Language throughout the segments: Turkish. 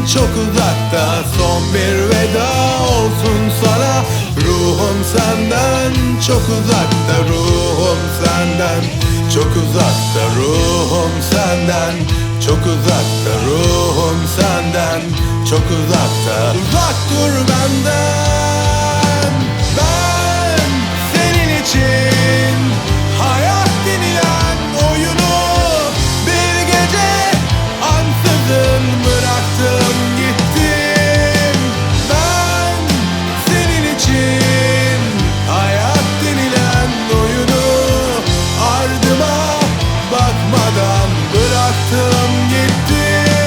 çok uzakta. Son bir veda olsun sana. Ruhum senden çok uzakta. Ruhum senden çok uzakta. Ruhum senden çok uzakta. Ruhum senden çok uzakta. Uzak dur benden. Ben senin için hayat denilen oyunu bir gece ansızın bıraktım gittim. Ben senin için hayat denilen oyunu ardıma bakmadan bıraktım gittim.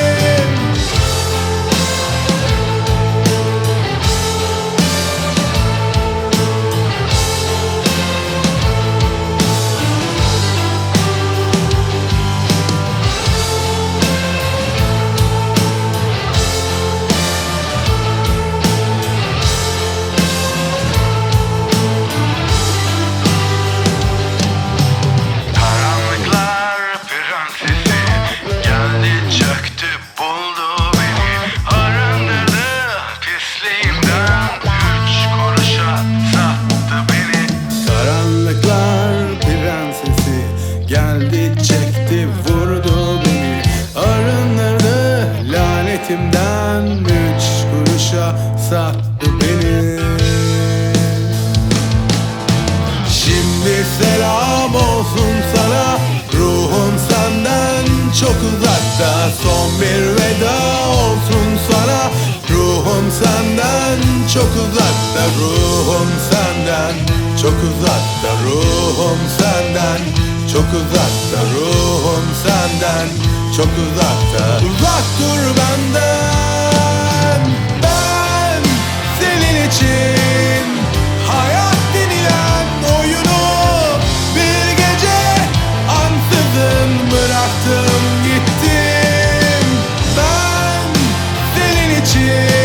Karanlıklar prensesi geldi çöktü buldu beni. Arındırdı pisliğimden, 3 kuruşa sattı beni. Karanlıklar prensesi geldi çekti vurdu beni. Arındırdı lanetimden, 3 kuruşa sattı beni. Şimdi selam olsun sana. Ruhum senden çok uzakta. Son bir veda olsun sana. Ruhum senden çok uzakta. Ruhum senden çok uzakta. Ruhum senden çok uzakta. Ruhum senden çok uzakta. Uzak dur benden. Ben senin için hayat denilen oyunu bir gece ansızın bıraktım gittim. Ben senin için